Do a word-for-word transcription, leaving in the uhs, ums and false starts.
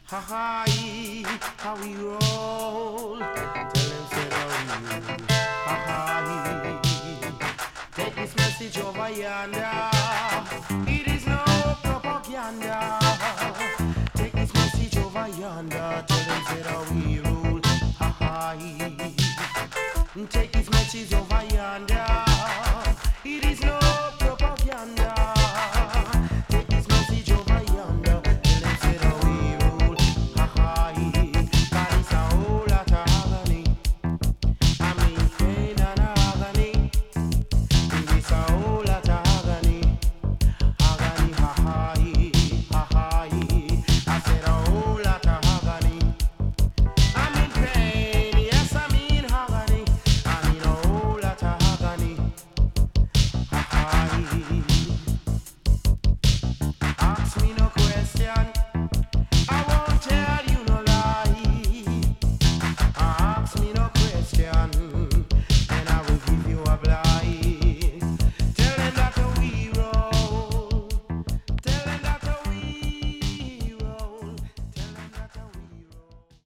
Ha ha, how we roll. Tell them say how we roll. Ha ha, take this message over yonder. It is no propaganda. Take this message over yonder. Tell them say how we roll. Ha ha, take this message over yonder.